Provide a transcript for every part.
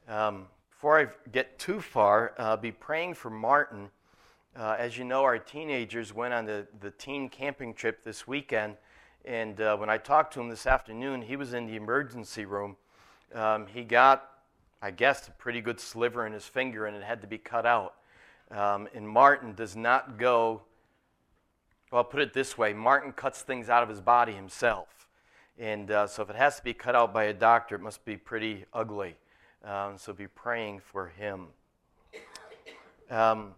Before I get too far, be praying for Martin. As you know, our teenagers went on the teen camping trip this weekend, and when I talked to him this afternoon, he was in the emergency room. He got, I guess, a pretty good sliver in his finger, and it had to be cut out. And Martin does not go, well, I'll put it this way, Martin cuts things out of his body himself. And so if it has to be cut out by a doctor, it must be pretty ugly. So be praying for him. The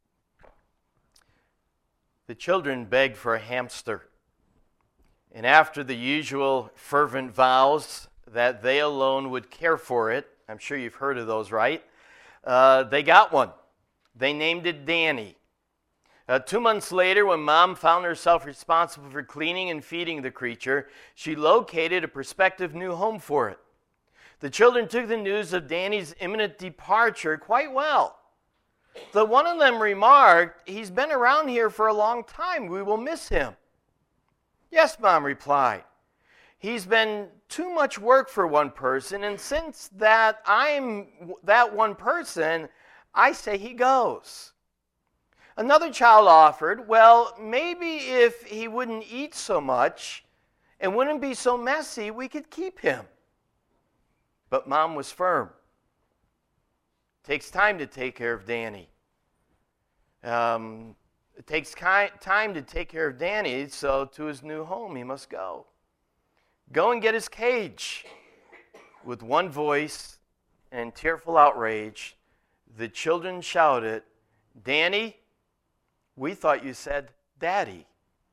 children begged for a hamster. And after the usual fervent vows that they alone would care for it, I'm sure you've heard of those, right? They got one. They named it Danny. 2 months later, when Mom found herself responsible for cleaning and feeding the creature, she located a prospective new home for it. The children took the news of Danny's imminent departure quite well. Though one of them remarked, "He's been around here for a long time. We will miss him." "Yes," Mom replied. "He's been too much work for one person, and since that I'm that one person, I say he goes." Another child offered, "Well, maybe if he wouldn't eat so much and wouldn't be so messy, we could keep him." But Mom was firm. It takes time to take care of Danny. It takes time to take care of Danny, so to his new home he must go. Go and get his cage. With one voice and tearful outrage, the children shouted, "Danny, we thought you said Daddy."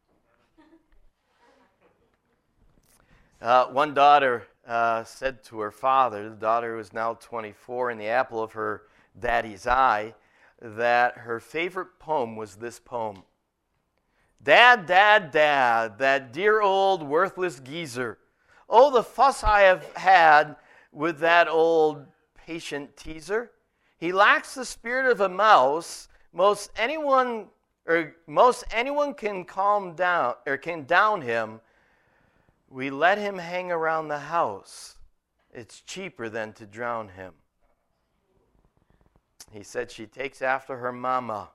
One daughter said to her father, the daughter was now 24 and the apple of her daddy's eye, that her favorite poem was this poem. "Dad, Dad, Dad, that dear old worthless geezer. Oh, the fuss I have had with that old patient teaser. He lacks the spirit of a mouse. Most anyone can calm down or can down him. We let him hang around the house. It's cheaper than to drown him." He said she takes after her mama.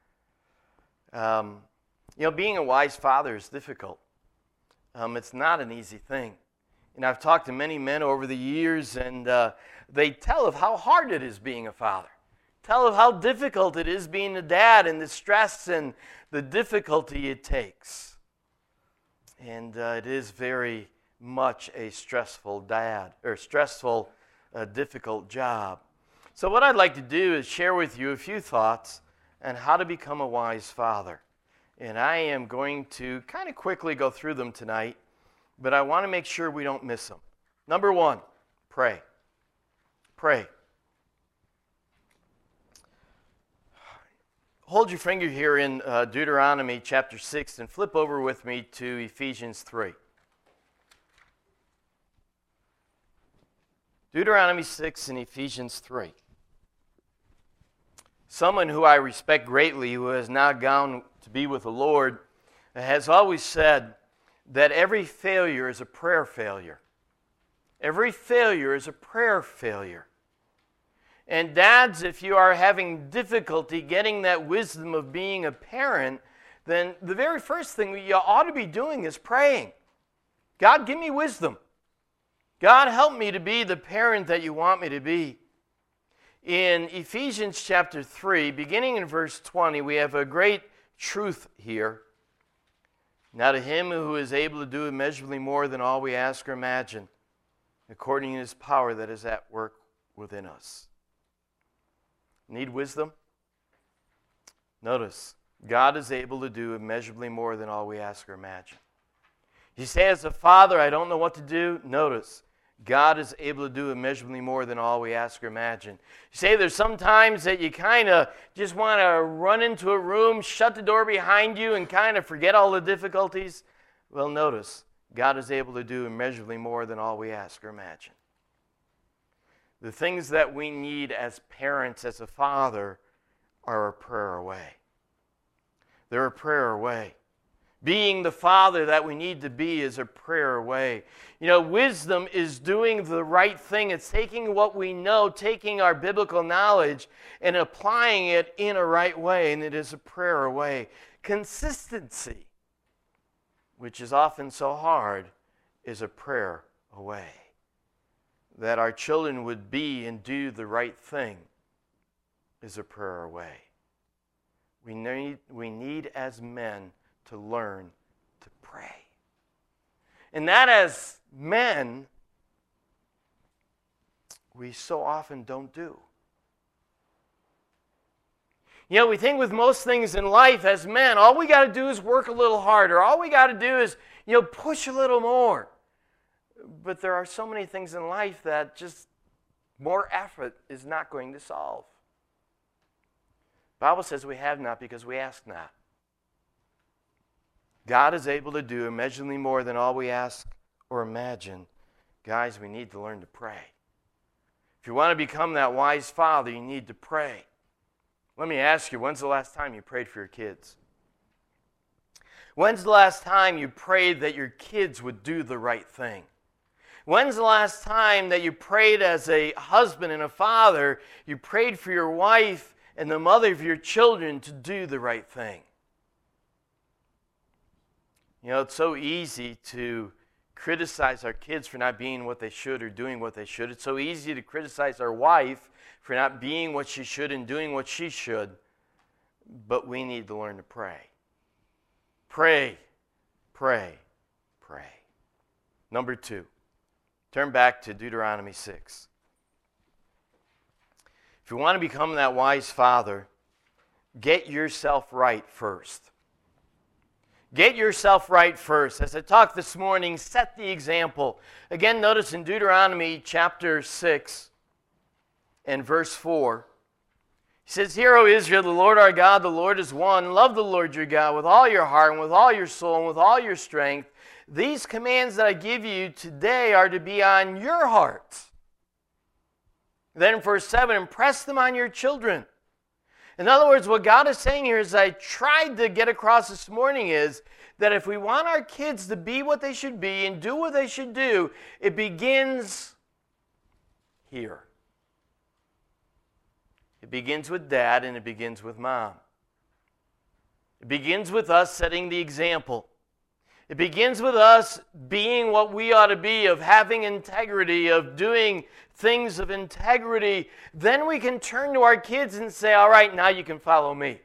Being a wise father is difficult. It's not an easy thing. And I've talked to many men over the years, and they tell of how hard it is being a father. Tell of how difficult it is being a dad and the stress and the difficulty it takes. And it is very much a stressful difficult job. So what I'd like to do is share with you a few thoughts on how to become a wise father. And I am going to kind of quickly go through them tonight, but I want to make sure we don't miss them. Number one, pray. Pray. Hold your finger here in Deuteronomy chapter 6 and flip over with me to Ephesians 3. Deuteronomy 6 and Ephesians 3. Someone who I respect greatly, who has now gone to be with the Lord, has always said that every failure is a prayer failure. Every failure is a prayer failure. And dads, if you are having difficulty getting that wisdom of being a parent, then the very first thing you ought to be doing is praying. God, give me wisdom. God, help me to be the parent that you want me to be. In Ephesians chapter 3, beginning in verse 20, we have a great truth here. "Now to him who is able to do immeasurably more than all we ask or imagine, according to his power that is at work within us." Need wisdom? Notice, God is able to do immeasurably more than all we ask or imagine. You say, as a father, I don't know what to do. Notice, God is able to do immeasurably more than all we ask or imagine. You say there's some times that you kind of just want to run into a room, shut the door behind you, and kind of forget all the difficulties. Well, notice, God is able to do immeasurably more than all we ask or imagine. The things that we need as parents, as a father, are a prayer away. They're a prayer away. Being the father that we need to be is a prayer away. You know, wisdom is doing the right thing. It's taking what we know, taking our biblical knowledge, and applying it in a right way, and it is a prayer away. Consistency, which is often so hard, is a prayer away. That our children would be and do the right thing is a prayer away. We need as men to learn to pray. And that as men, we so often don't do. You know, we think with most things in life as men, all we got to do is work a little harder. All we got to do is, push a little more. But there are so many things in life that just more effort is not going to solve. The Bible says we have not because we ask not. God is able to do immeasurably more than all we ask or imagine. Guys, we need to learn to pray. If you want to become that wise father, you need to pray. Let me ask you, when's the last time you prayed for your kids? When's the last time you prayed that your kids would do the right thing? When's the last time that you prayed as a husband and a father, you prayed for your wife and the mother of your children to do the right thing? You know, it's so easy to criticize our kids for not being what they should or doing what they should. It's so easy to criticize our wife for not being what she should and doing what she should. But we need to learn to pray. Pray, pray, pray. Number 2, turn back to Deuteronomy 6. If you want to become that wise father, get yourself right first. Get yourself right first. As I talked this morning, set the example. Again, notice in Deuteronomy chapter 6 and verse 4, he says, "Hear, O Israel, the Lord our God, the Lord is one. Love the Lord your God with all your heart and with all your soul and with all your strength. These commands that I give you today are to be on your hearts." Then in verse 7, impress them on your children. In other words, what God is saying here, as I tried to get across this morning, is that if we want our kids to be what they should be and do what they should do, it begins here. It begins with dad and it begins with mom. It begins with us setting the example. It begins with us being what we ought to be, of having integrity, of doing things of integrity. Then we can turn to our kids and say, all right, now you can follow me.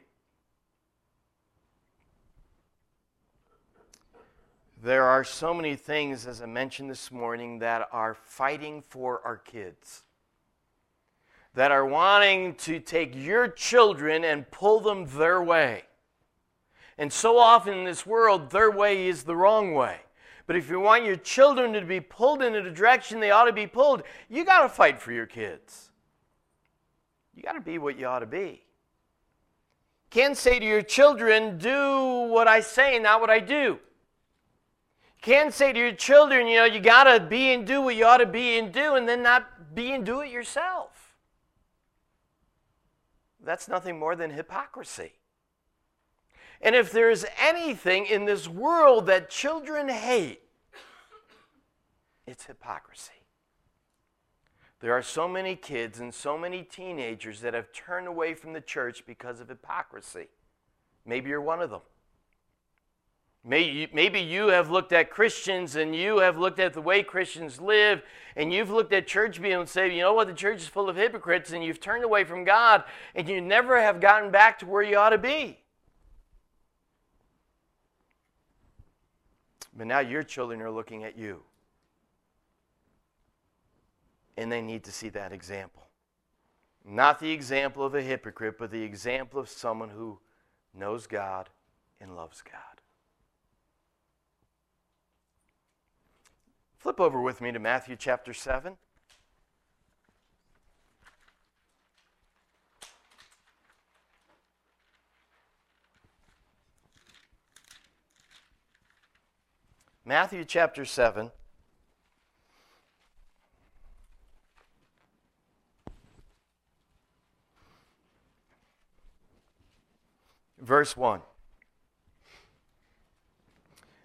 There are so many things, as I mentioned this morning, that are fighting for our kids, that are wanting to take your children and pull them their way. And so often in this world, their way is the wrong way. But if you want your children to be pulled in a direction they ought to be pulled, you got to fight for your kids. You got to be what you ought to be. Can't say to your children, do what I say, not what I do. Can't say to your children, you got to be and do what you ought to be and do, and then not be and do it yourself. That's nothing more than hypocrisy. And if there's anything in this world that children hate, it's hypocrisy. There are so many kids and so many teenagers that have turned away from the church because of hypocrisy. Maybe you're one of them. Maybe you have looked at Christians and you have looked at the way Christians live, and you've looked at church people and say, you know what, the church is full of hypocrites, and you've turned away from God, and you never have gotten back to where you ought to be. But now your children are looking at you. And they need to see that example. Not the example of a hypocrite, but the example of someone who knows God and loves God. Flip over with me to Matthew chapter 7. Matthew chapter 7. Verse 1.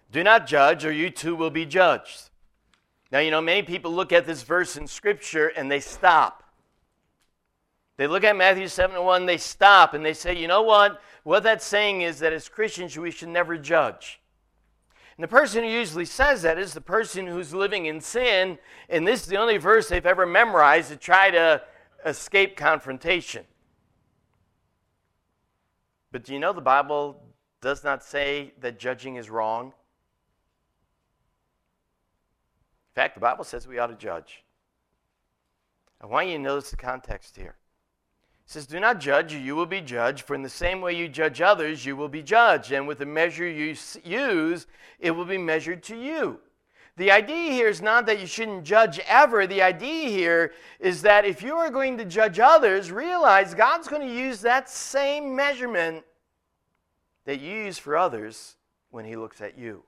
Do not judge, or you too will be judged. Now, many people look at this verse in Scripture and they stop. They look at Matthew 7:1, they stop, and they say, you know what? What that's saying is that as Christians, we should never judge. And the person who usually says that is the person who's living in sin, and this is the only verse they've ever memorized to try to escape confrontation. But do you know the Bible does not say that judging is wrong? In fact, the Bible says we ought to judge. I want you to notice the context here. It says, do not judge, or you will be judged, for in the same way you judge others, you will be judged. And with the measure you use, it will be measured to you. The idea here is not that you shouldn't judge ever. The idea here is that if you are going to judge others, realize God's going to use that same measurement that you use for others when He looks at you.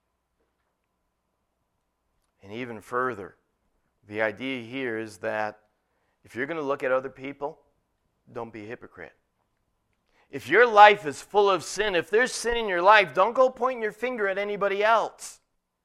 And even further, the idea here is that if you're going to look at other people, don't be a hypocrite. If your life is full of sin, if there's sin in your life, don't go pointing your finger at anybody else.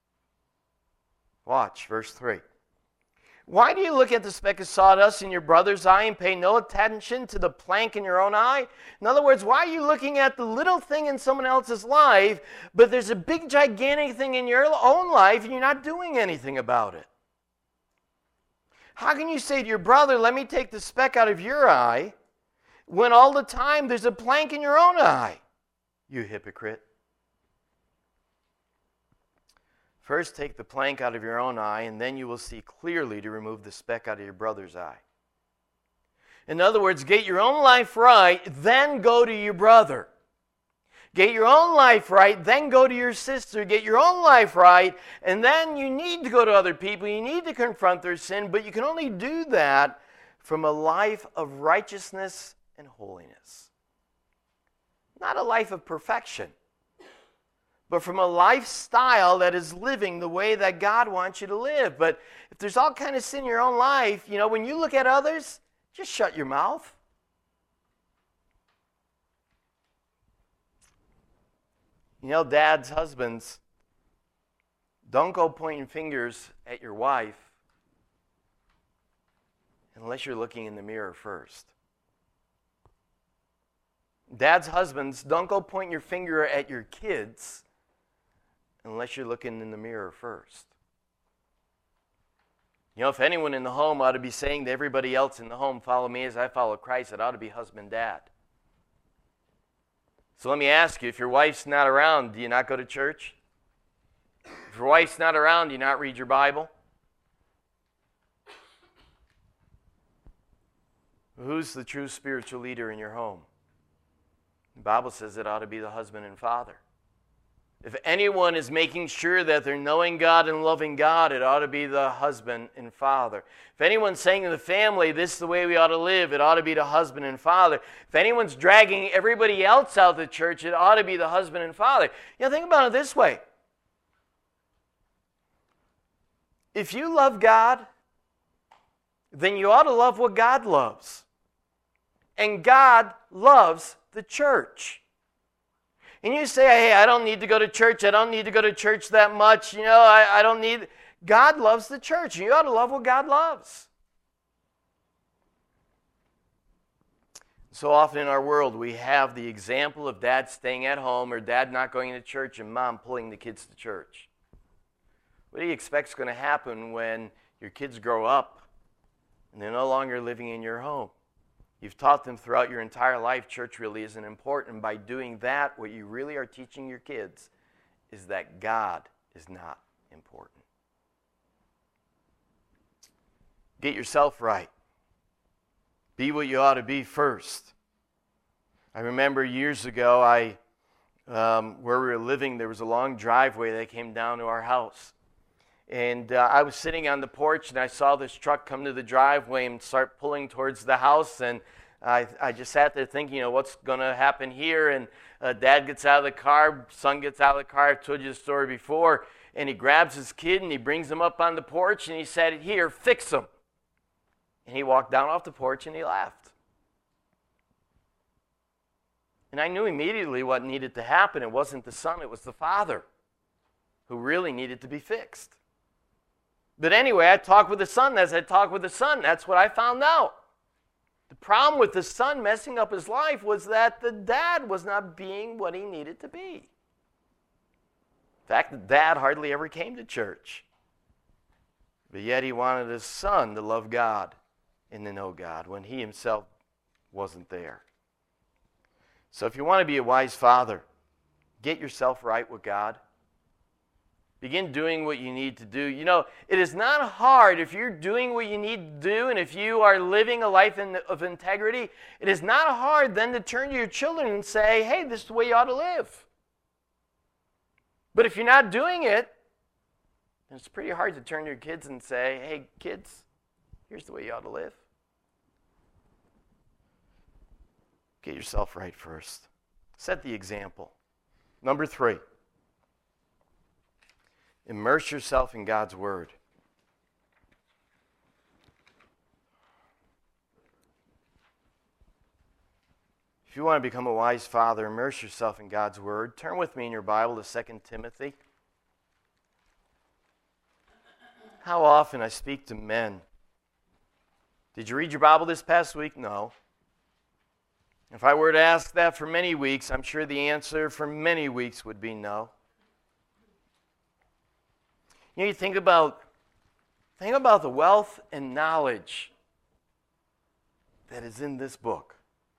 Watch, verse 3. Why do you look at the speck of sawdust in your brother's eye and pay no attention to the plank in your own eye? In other words, why are you looking at the little thing in someone else's life, but there's a big, gigantic thing in your own life and you're not doing anything about it? How can you say to your brother, let me take the speck out of your eye, when all the time there's a plank in your own eye? You hypocrite. First, take the plank out of your own eye, and then you will see clearly to remove the speck out of your brother's eye. In other words, get your own life right, then go to your brother. Get your own life right, then go to your sister. Get your own life right, and then you need to go to other people. You need to confront their sin, but you can only do that from a life of righteousness and holiness. Not a life of perfection, but from a lifestyle that is living the way that God wants you to live. But if there's all kind of sin in your own life, when you look at others, just shut your mouth. Dads, husbands, don't go pointing fingers at your wife unless you're looking in the mirror first. Dads, husbands, don't go pointing your finger at your kids unless you're looking in the mirror first. If anyone in the home ought to be saying to everybody else in the home, follow me as I follow Christ, it ought to be husband, dad. So let me ask you, if your wife's not around, do you not go to church? If your wife's not around, do you not read your Bible? Who's the true spiritual leader in your home? The Bible says it ought to be the husband and father. If anyone is making sure that they're knowing God and loving God, it ought to be the husband and father. If anyone's saying to the family, this is the way we ought to live, it ought to be the husband and father. If anyone's dragging everybody else out of the church, it ought to be the husband and father. Think about it this way. If you love God, then you ought to love what God loves. And God loves the church. And you say, hey, I don't need to go to church. I don't need to go to church that much. I don't need... God loves the church. And you ought to love what God loves. So often in our world, we have the example of dad staying at home or dad not going to church and mom pulling the kids to church. What do you expect is going to happen when your kids grow up and they're no longer living in your home? You've taught them throughout your entire life church really isn't important. By doing that, what you really are teaching your kids is that God is not important. Get yourself right. Be what you ought to be first. I remember years ago, where we were living, there was a long driveway that came down to our house. And I was sitting on the porch, and I saw this truck come to the driveway and start pulling towards the house. And I just sat there thinking, what's going to happen here? And dad gets out of the car, son gets out of the car. I've told you the story before. And he grabs his kid, and he brings him up on the porch, and he said, here, fix him. And he walked down off the porch, and he left. And I knew immediately what needed to happen. It wasn't the son, it was the father. who really needed to be fixed. But anyway, I talked with the son. As I talked with the son, that's what I found out. The problem with the son messing up his life was that the dad was not being what he needed to be. In fact, the dad hardly ever came to church. But yet he wanted his son to love God and to know God when he himself wasn't there. So if you want to be a wise father, get yourself right with God. Begin doing what you need to do. You know, it is not hard if you're doing what you need to do and if you are living a life of integrity, it is not hard then to turn to your children and say, hey, this is the way you ought to live. But if you're not doing it, then it's pretty hard to turn to your kids and say, hey, kids, here's the way you ought to live. Get yourself right first. Set the example. Number 3. Immerse yourself in God's Word. If you want to become a wise father, immerse yourself in God's Word. Turn with me in your Bible to 2 Timothy. How often I speak to men. Did you read your Bible this past week? No. If I were to ask that for many weeks, I'm sure the answer for many weeks would be no. You know, you think about the wealth and knowledge that is in this book.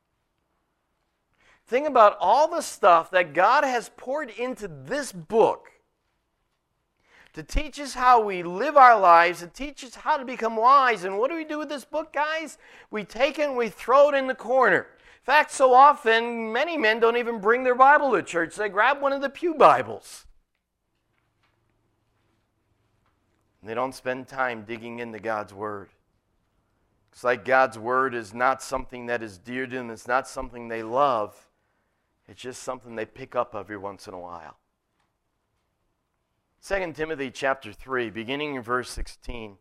Think about all the stuff that God has poured into this book to teach us how we live our lives, to teach us how to become wise. And what do we do with this book, guys? We take it and we throw it in the corner. In fact, so often, many men don't even bring their Bible to church. They grab one of the pew Bibles. And they don't spend time digging into God's Word. It's like God's Word is not something that is dear to them. It's not something they love. It's just something they pick up every once in a while. 2 Timothy chapter 3, beginning in verse 16.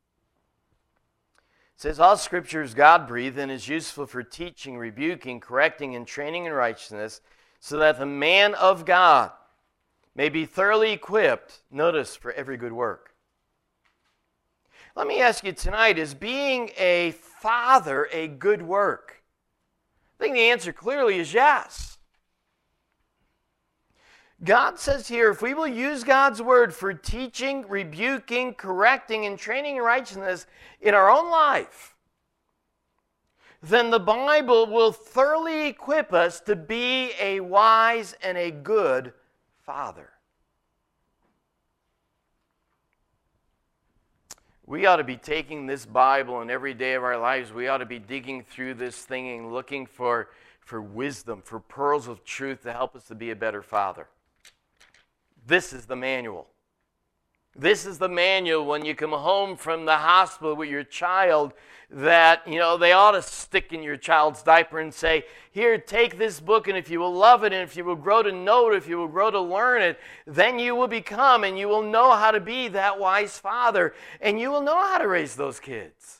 It says, all Scripture is God-breathed and is useful for teaching, rebuking, correcting, and training in righteousness, so that the man of God may be thoroughly equipped, notice, for every good work. Let me ask you tonight, is being a father a good work? I think the answer clearly is yes. God says here, if we will use God's Word for teaching, rebuking, correcting, and training in righteousness in our own life, then the Bible will thoroughly equip us to be a wise and a good father. We ought to be taking this Bible and every day of our lives, we ought to be digging through this thing and looking for wisdom, for pearls of truth to help us to be a better father. This is the manual. This is the manual when you come home from the hospital with your child that, they ought to stick in your child's diaper and say, here, take this book, and if you will love it, and if you will grow to know it, if you will grow to learn it, then you will become, and you will know how to be that wise father, and you will know how to raise those kids.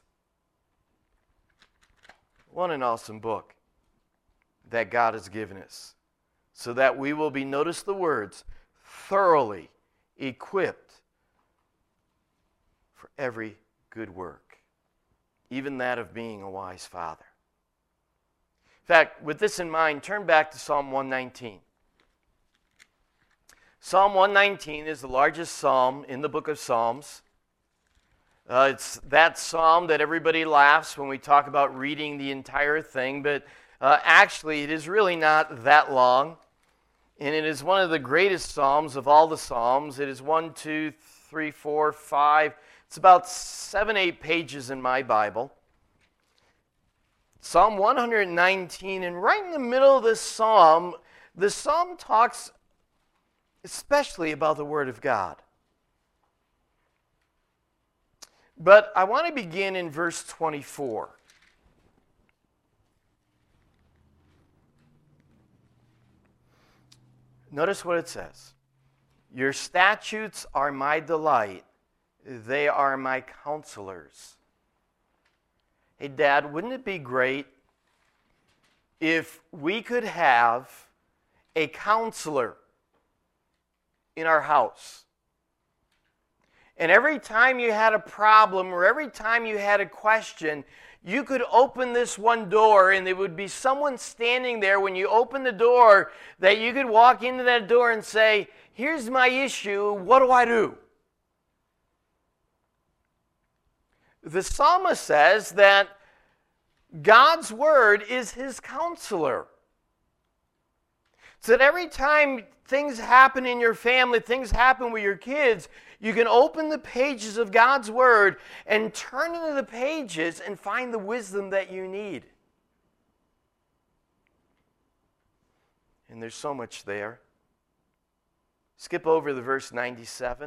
What an awesome book that God has given us, so that we will be, notice the words, thoroughly equipped for every good work, even that of being a wise father. In fact, with this in mind, turn back to Psalm 119. Psalm 119 is the largest psalm in the book of Psalms. It's that psalm that everybody laughs when we talk about reading the entire thing, but actually it is really not that long. And it is one of the greatest psalms of all the psalms. It is 1, 2, 3, 4, 5. It's about 7, 8 pages in my Bible. Psalm 119, and right in the middle of this psalm, the psalm talks especially about the Word of God. But I want to begin in verse 24. Notice what it says. Your statutes are my delight. They are my counselors. Hey, Dad, wouldn't it be great if we could have a counselor in our house? And every time you had a problem or every time you had a question, you could open this one door and there would be someone standing there when you open the door that you could walk into that door and say, here's my issue, what do I do? The psalmist says that God's word is his counselor. So that every time things happen in your family, things happen with your kids, you can open the pages of God's word and turn into the pages and find the wisdom that you need. And there's so much there. Skip over the verse 97.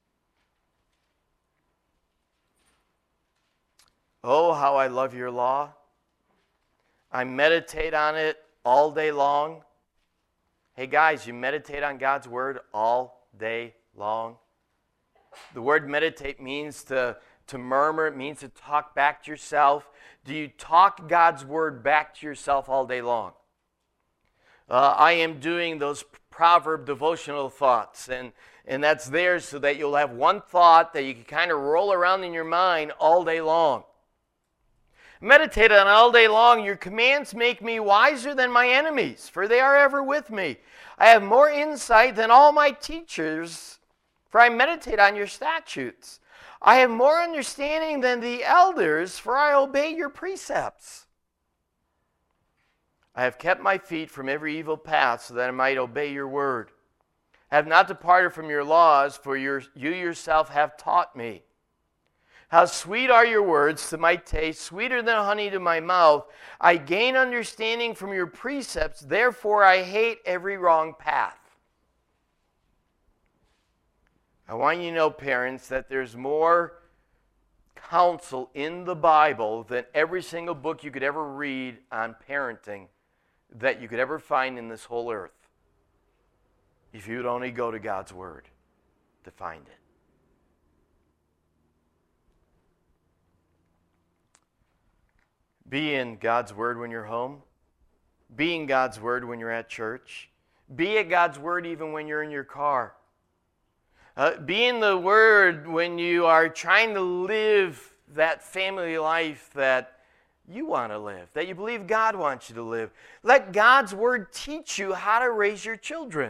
Oh, how I love your law. I meditate on it all day long. Hey guys, you meditate on God's word all day long. The word meditate means to murmur. It means to talk back to yourself. Do you talk God's word back to yourself all day long? I am doing those proverb devotional thoughts, and that's there so that you'll have one thought that you can kind of roll around in your mind all day long. Meditate on all day long. Your commands make me wiser than my enemies, for they are ever with me. I have more insight than all my teachers, for I meditate on your statutes. I have more understanding than the elders, for I obey your precepts. I have kept my feet from every evil path, so that I might obey your word. I have not departed from your laws, for you yourself have taught me. How sweet are your words to my taste, sweeter than honey to my mouth. I gain understanding from your precepts, therefore I hate every wrong path. I want you to know, parents, that there's more counsel in the Bible than every single book you could ever read on parenting that you could ever find in this whole earth, if you would only go to God's Word to find it. Be in God's Word when you're home. Be in God's Word when you're at church. Be at God's Word even when you're in your car. Be in the Word when you are trying to live that family life that you want to live, that you believe God wants you to live. Let God's Word teach you how to raise your children.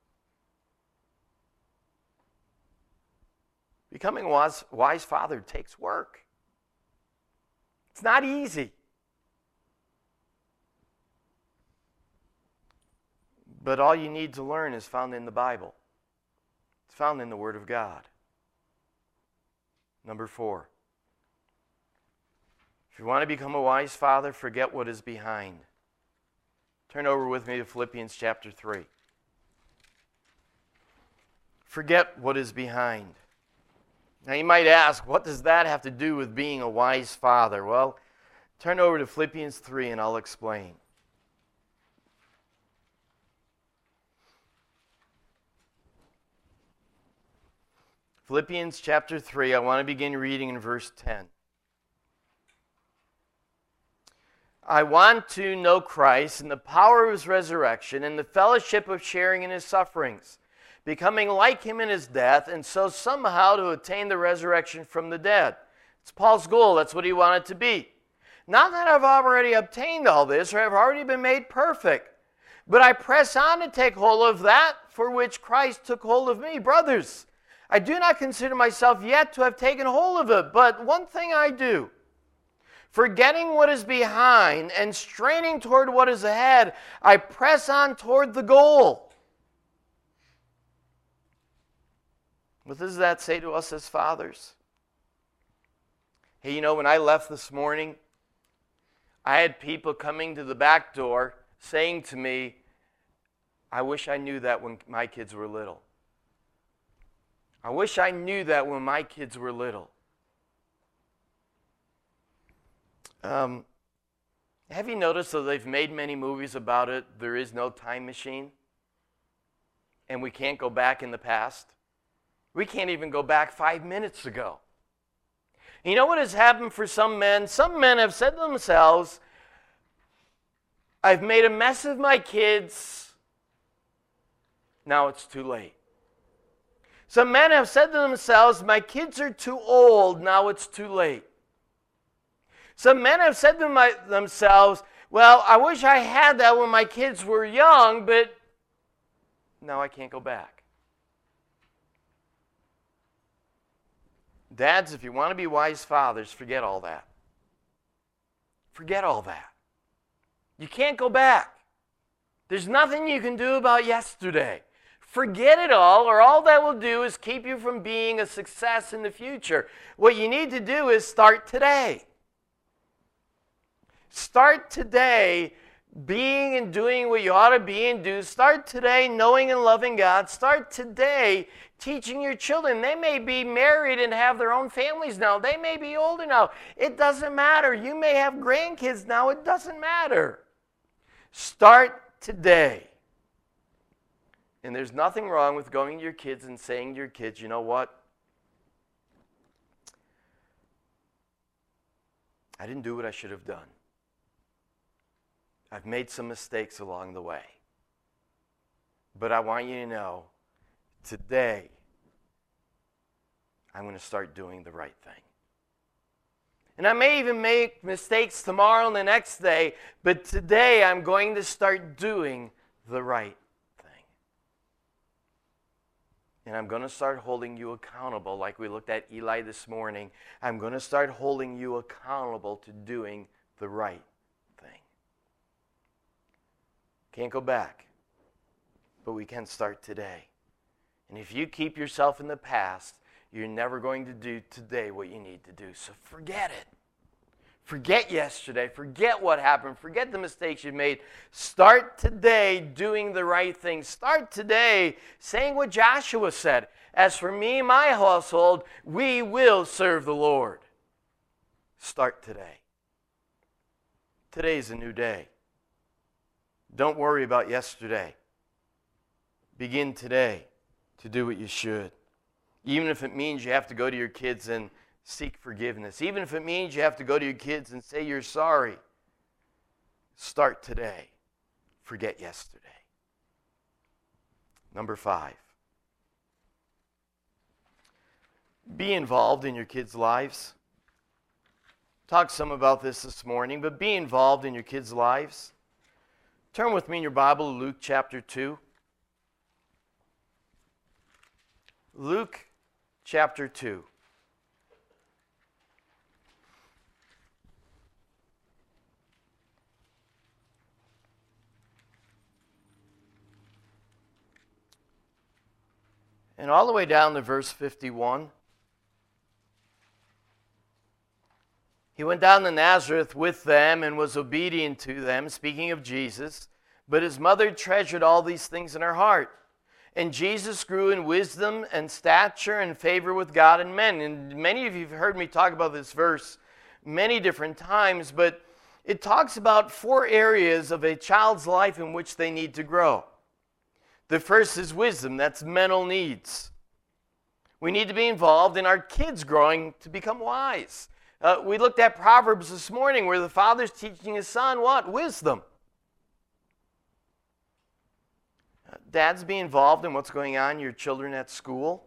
Becoming a wise father takes work. It's not easy. But all you need to learn is found in the Bible. It's found in the Word of God. Number 4. If you want to become a wise father, forget what is behind. Turn over with me to Philippians chapter 3. Forget what is behind. Now you might ask, what does that have to do with being a wise father? Well, turn over to Philippians 3 and I'll explain. Philippians chapter 3, I want to begin reading in verse 10. I want to know Christ and the power of his resurrection and the fellowship of sharing in his sufferings, becoming like him in his death, and so somehow to attain the resurrection from the dead. It's Paul's goal. That's what he wanted to be. Not that I've already obtained all this or have already been made perfect, but I press on to take hold of that for which Christ took hold of me. Brothers, I do not consider myself yet to have taken hold of it, but one thing I do, forgetting what is behind and straining toward what is ahead, I press on toward the goal. What does that say to us as fathers? Hey, when I left this morning, I had people coming to the back door saying to me, I wish I knew that when my kids were little. I wish I knew that when my kids were little. Have you noticed that they've made many movies about it? There is no time machine. And we can't go back in the past. We can't even go back 5 minutes ago. You know what has happened for some men? Some men have said to themselves, I've made a mess of my kids. Now it's too late. Some men have said to themselves, my kids are too old, now it's too late. Some men have said to themselves, well, I wish I had that when my kids were young, but now I can't go back. Dads, if you want to be wise fathers, forget all that. Forget all that. You can't go back. There's nothing you can do about yesterday. Forget it all that will do is keep you from being a success in the future. What you need to do is start today. Start today being and doing what you ought to be and do. Start today knowing and loving God. Start today teaching your children. They may be married and have their own families now. They may be older now. It doesn't matter. You may have grandkids now. It doesn't matter. Start today. And there's nothing wrong with going to your kids and saying to your kids, you know what? I didn't do what I should have done. I've made some mistakes along the way. But I want you to know, today, I'm going to start doing the right thing. And I may even make mistakes tomorrow and the next day, but today I'm going to start doing the right thing. And I'm going to start holding you accountable, like we looked at Eli this morning. I'm going to start holding you accountable to doing the right thing. Can't go back, but we can start today. And if you keep yourself in the past, you're never going to do today what you need to do. So forget it. Forget yesterday. Forget what happened. Forget the mistakes you made. Start today doing the right thing. Start today saying what Joshua said. As for me and my household, we will serve the Lord. Start today. Today's a new day. Don't worry about yesterday. Begin today to do what you should. Even if it means you have to go to your kids and seek forgiveness. Even if it means you have to go to your kids and say you're sorry. Start today. Forget yesterday. Number 5. Be involved in your kids' lives. Talked some about this morning, but be involved in your kids' lives. Turn with me in your Bible to Luke chapter 2. Luke chapter 2. And all the way down to verse 51. He went down to Nazareth with them and was obedient to them, speaking of Jesus. But his mother treasured all these things in her heart. And Jesus grew in wisdom and stature and favor with God and men. And many of you have heard me talk about this verse many different times, but it talks about 4 areas of a child's life in which they need to grow. The first is wisdom. That's mental needs. We need to be involved in our kids growing to become wise. We looked at Proverbs this morning where the father's teaching his son what? Wisdom. Dads, be involved in what's going on in your children at school.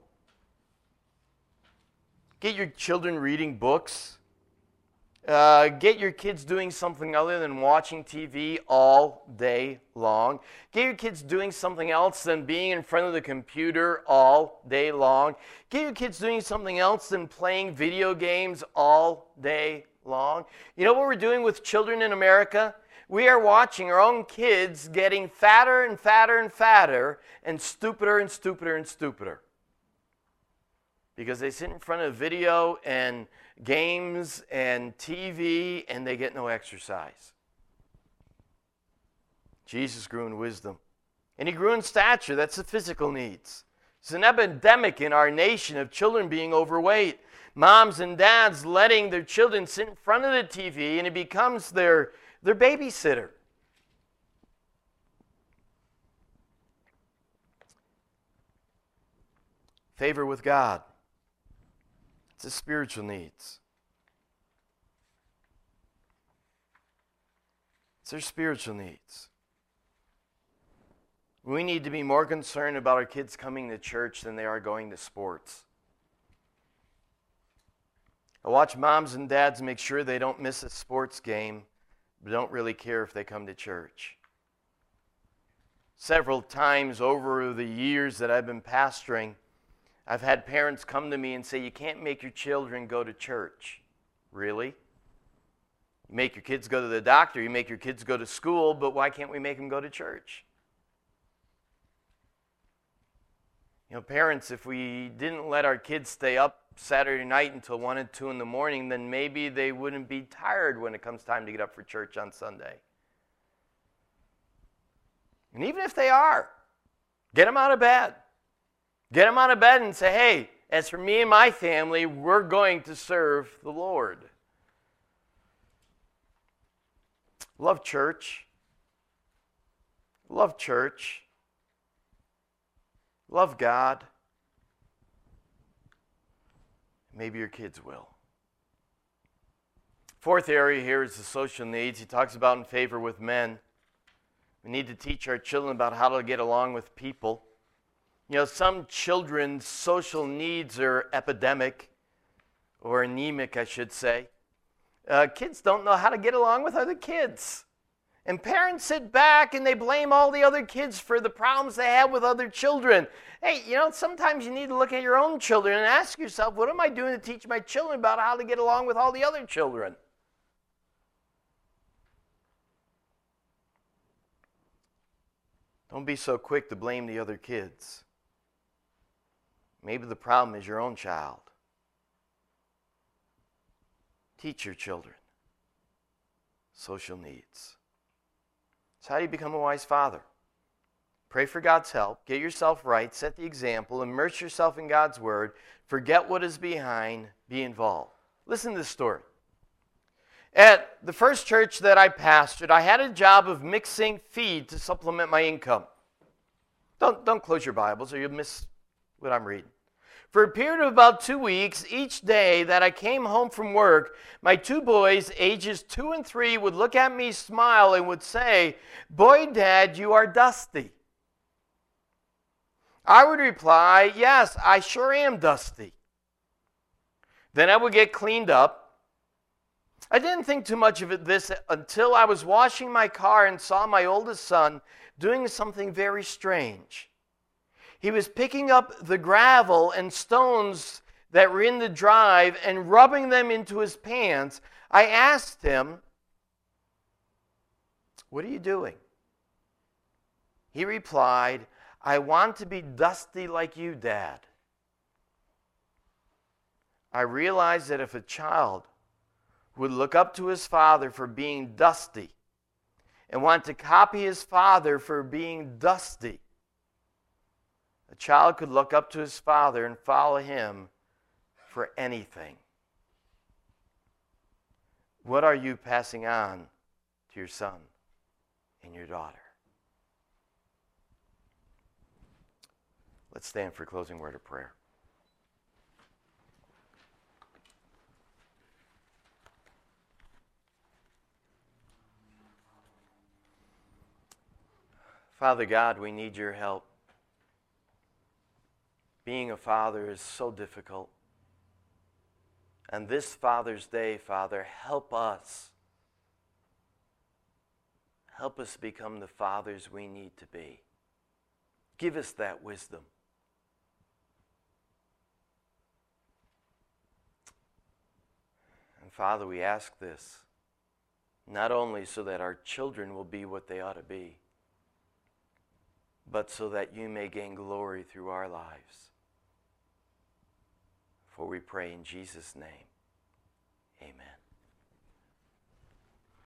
Get your children reading books. Get your kids doing something other than watching TV all day long. Get your kids doing something else than being in front of the computer all day long. Get your kids doing something else than playing video games all day long. You know what we're doing with children in America? We are watching our own kids getting fatter and fatter and fatter and stupider and stupider and stupider. Because they sit in front of video and games and TV and they get no exercise. Jesus grew in wisdom. And he grew in stature. That's the physical needs. It's an epidemic in our nation of children being overweight. Moms and dads letting their children sit in front of the TV and it becomes their babysitter. Favor with God. It's the spiritual needs. It's their spiritual needs. We need to be more concerned about our kids coming to church than they are going to sports. I watch moms and dads make sure they don't miss a sports game, but don't really care if they come to church. Several times over the years that I've been pastoring, I've had parents come to me and say, you can't make your children go to church. Really? You make your kids go to the doctor, you make your kids go to school, but why can't we make them go to church? You know, parents, if we didn't let our kids stay up Saturday night until 1 and 2 in the morning, then maybe they wouldn't be tired when it comes time to get up for church on Sunday. And even if they are, get them out of bed. Get them out of bed and say, hey, as for me and my family, we're going to serve the Lord. Love church. Love church. Love God. Maybe your kids will. Fourth area here is the social needs. He talks about in favor with men. We need to teach our children about how to get along with people. You know, some children's social needs are epidemic, or anemic, I should say. Kids don't know how to get along with other kids. And parents sit back and they blame all the other kids for the problems they have with other children. Hey, you know, sometimes you need to look at your own children and ask yourself, what am I doing to teach my children about how to get along with all the other children? Don't be so quick to blame the other kids. Maybe the problem is your own child. Teach your children social needs. So how do you become a wise father? Pray for God's help. Get yourself right. Set the example. Immerse yourself in God's word. Forget what is behind. Be involved. Listen to this story. At the first church that I pastored, I had a job of mixing feed to supplement my income. Don't close your Bibles or you'll miss what I'm reading. For a period of about 2 weeks, each day that I came home from work, my 2 boys, ages 2 and 3, would look at me, smile, and would say, "Boy, Dad, you are dusty." I would reply, "Yes, I sure am dusty." Then I would get cleaned up. I didn't think too much of this until I was washing my car and saw my oldest son doing something very strange. He was picking up the gravel and stones that were in the drive and rubbing them into his pants. I asked him, "What are you doing?" He replied, "I want to be dusty like you, Dad." I realized that if a child would look up to his father for being dusty and want to copy his father for being dusty, a child could look up to his father and follow him for anything. What are you passing on to your son and your daughter? Let's stand for a closing word of prayer. Father God, we need your help. Being a father is so difficult. And this Father's Day, Father, help us. Help us become the fathers we need to be. Give us that wisdom. And Father, we ask this not only so that our children will be what they ought to be, but so that you may gain glory through our lives. For we pray in Jesus' name, amen.